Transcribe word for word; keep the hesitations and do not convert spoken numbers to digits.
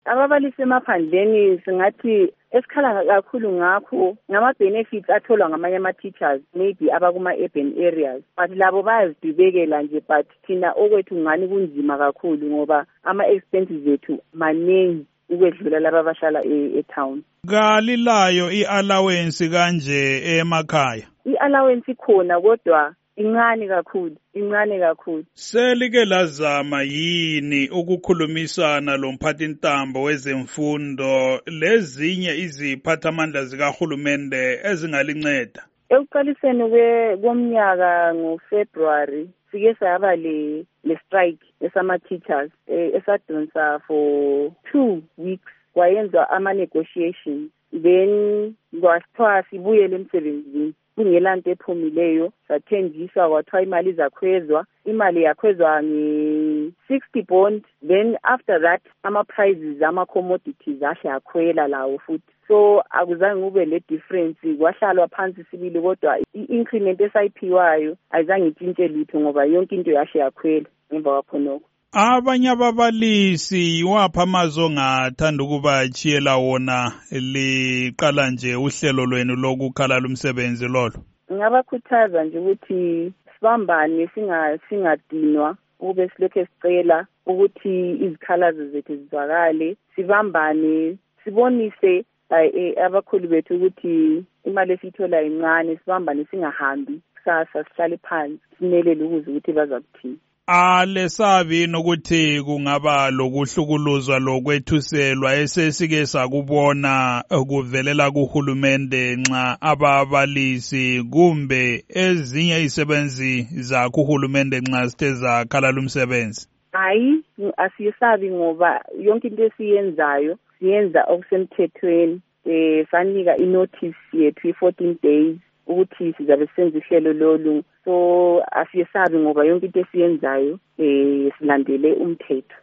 Ababalisi emaphandleni singathi esikhala kakhulu ngakho ngama-benefits atholwa ngamanye ama-teachers maybe abakuma-urban areas, but labo bayazidubekela nje, but thina okwethu ngani kunzima kakhulu ngoba ama-expenses ethu maningi ukwedlula laba abahlala e-town. Kalilayo i-allowance kanje emakhaya? I-allowance ikhona kodwa incane kakhulu, incane kakhulu. Selike lazama yini ukukhulumisana lomphathintambo wezemfundo lezinye iziphathamandla zikahulumende ezingalinceda? Ekuqaliseni komnyaka ngoFebruary sike sayaba le le strike esama-teachers esadonsa for two weeks, kwayenzwa ama-negotiations, then kwathiwa sibuyele emsebenzini. Kungelanto ephumileyo, sathenjiswa kwathiwa imali izakhwezwa, imali yakhwezwa nge-sixty bond, then after that ama-prices ama-commodities ahle akhwela lawo futhi. So akuzange kube le difference, kwahlalwa phansi sibili kodwa i-increment esayiphiwayo ayizange itshintshe litho ngoba yonke into yahle yakhwela ngemva kwakhonoko. Abanye ababalisi yiwaphi amazwi ongathanda ukuba tshiyela wona liqala nje uhlelo lwenu lokukhalala umsebenzi lolo? Ngingabakhuthaza nje ukuthi sibambane, singadinwa, ube silokhu sicela ukuthi izikhalazo zethu zizwakale, sibambane, sibonise abakhulu bethu ukuthi imali esiyithola incane, sibambane, singahambi kusasa, sihlale phansi simelele ukuze ukuthi bazakuthini. Alesabi nokuthi kungaba lokuhlukuluzwa lokwethuselwa esesike sakubona kuvelela kuhulumende nxa ababalisi kumbe ezinye izisebenzi zakho uhulumende nxa sithe zakhalala umsebenzi? Hayi, asiyesabi ngoba yonke into esiyenzayo siyenza okusemthethweni. Eh sanika inotice yethu i-fourteen days ukuthi sizabe senza ihlelo lolu, so asiyesabi ngoba yonke into esiyenzayo eh silandele umthetho.